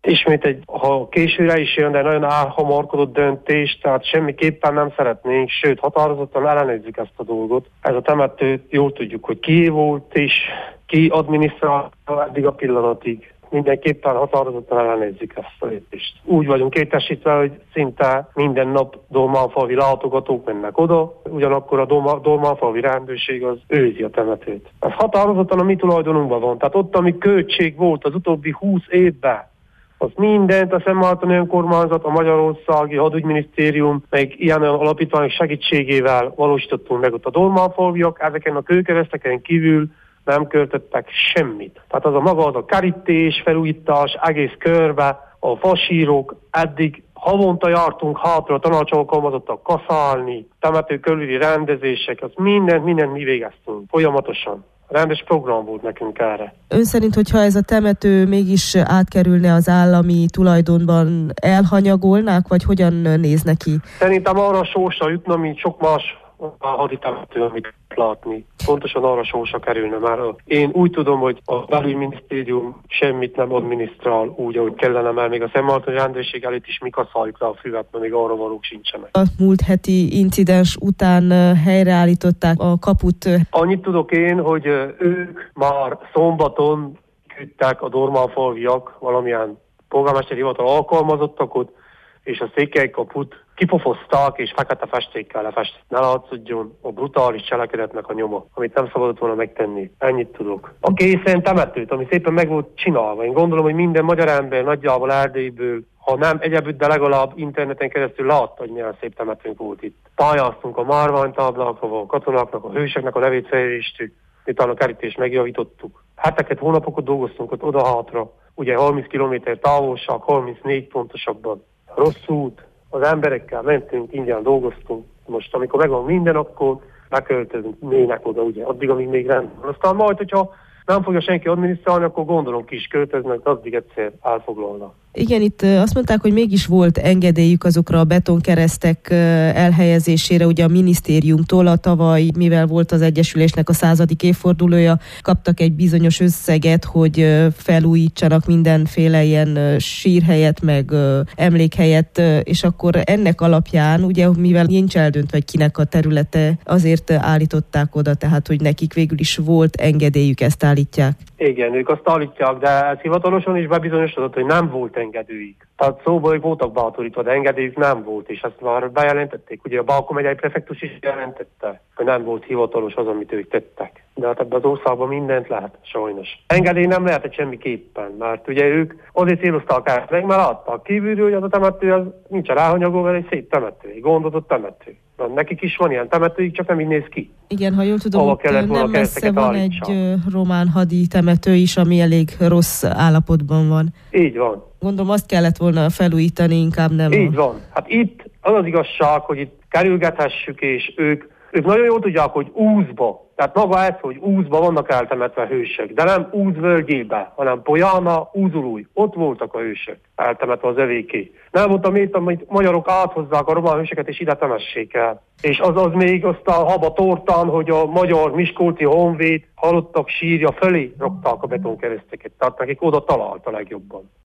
ismét ha későre is jön, de nagyon elhamarkodott döntés, tehát semmiképpen nem szeretnénk, sőt határozottan ellenezzük ezt a dolgot. Ez a temető, jól tudjuk, hogy ki volt és ki adminisztrálta eddig a pillanatig. Mindenképpen határozottan ellenezzük ezt a lépést. Úgy vagyunk értesítve, hogy szinte minden nap Dolmánfalvi látogatók mennek oda, ugyanakkor a Dolmánfalvi rendőrség az őrzi a temetőt. Ez határozottan a mi tulajdonunkban van. Tehát ott, ami költség volt az utóbbi 20 évben, az mindent a Szentmártoni Önkormányzat, a Magyarországi Hadügyminisztérium, meg ilyen alapítványok segítségével valósítottunk meg ott a Dolmánfalviak, ezeken a kőkereszteken kívül nem költöttek semmit. Tehát az a maga, az a kerítés, felújítás, egész körbe, a fasírok, eddig havonta jártunk hátra a tanácsalkalmazottak kaszálni, temető körüli rendezések, az mindent mi végeztünk folyamatosan. Rendes program volt nekünk erre. Ön szerint, hogyha ez a temető mégis átkerülne az állami tulajdonban, elhanyagolnák, vagy hogyan néz neki? Szerintem arra sorsa jutna, mint sok más a haditemető, amit látni. Pontosan arra sorsa kerülne már. Én úgy tudom, hogy a belügyminisztérium semmit nem adminisztrál úgy, ahogy kellene, mert még a Szentmártoni rendőrség előtt is mi kaszáljuk le a füvet, mert még arra valók sincsenek. A múlt heti incidens után helyreállították a kaput. Annyit tudok én, hogy ők már szombaton küldtek a Dolmánfalviak valamilyen polgármesteri hivatal alkalmazottakot, és a Székely kaput kipofozták, és fekete festékkel lefestett. Ne látszódjon a brutális cselekedetnek a nyoma, amit nem szabadott volna megtenni. Ennyit tudok. A készen temetőt, ami szépen meg volt csinálva. Én gondolom, hogy minden magyar ember nagyjából Erdélyből, ha nem egyebütt, de legalább interneten keresztül látta, hogy milyen szép temetőnk volt itt. Pályáztunk a márványtáblákra, a katonáknak, a hősöknek a nevét felréztük, utána a kerítést megjavítottuk. Heteket, hónapokat dolgoztunk ott oda-hátra. Ugye 30 km távolság, 34 pontosabban. Rossz út, az emberekkel mentünk, ingyen dolgoztunk. Most, amikor megvan minden, akkor beköltöznének oda, ugye, addig, amíg még rendben. Aztán majd, hogyha nem fogja senki adminisztrálni, akkor gondolom ki is költöznek, addig egyszer elfoglalnak. Igen, itt azt mondták, hogy mégis volt engedélyük azokra a betonkeresztek elhelyezésére, ugye a minisztériumtól. A tavaly, mivel volt az Egyesülésnek a 100. évfordulója, kaptak egy bizonyos összeget, hogy felújítsanak mindenféle ilyen sírhelyet, meg emlékhelyet, és akkor ennek alapján, ugye, mivel nincs eldöntve, hogy kinek a területe, azért állították oda, tehát, hogy nekik végül is volt engedélyük, ezt állítják. Igen, ők azt állítják, de ez hivatalosan is bebizonyosodott, hogy nem volt engedélyük. Tehát szóval ők voltak bátorítva, de engedélyük nem volt, és ezt már bejelentették. Ugye a Bákó megyei prefektus is jelentette, hogy nem volt hivatalos az, amit ők tettek. De hát ebben az országban mindent lehet, sajnos. Engedély nem lehetett semmiképpen, mert ugye ők azért célozták el meg, mert látták kívülről, hogy az a temető az nincsen elhanyagolva, egy szép temető, egy gondozott temető. Na, nekik is van ilyen temetőjük, csak nem így néz ki. Igen, ha jól tudom, ott nem messze van egy román hadi temető is, ami elég rossz állapotban van. Így van. Gondolom, azt kellett volna felújítani, inkább nem. Így van. Hát itt az igazság, hogy itt kerülgethessük, és ők nagyon jól tudják, hogy Úzba, tehát maga ez, hogy Úzba vannak eltemetve hősök, de nem Úz völgyébe, hanem Pojána, Úzulúj. Ott voltak a hősök eltemetve az övéké. Nem mondtam, hogy magyarok áthozzák a román hősöket, és ide temessék el. És az még azt a haba tortán, hogy a magyar Miskolci Honvéd halottak sírja fölé rakták a betonkereszteket. Tehát nekik oda talált a legjobban.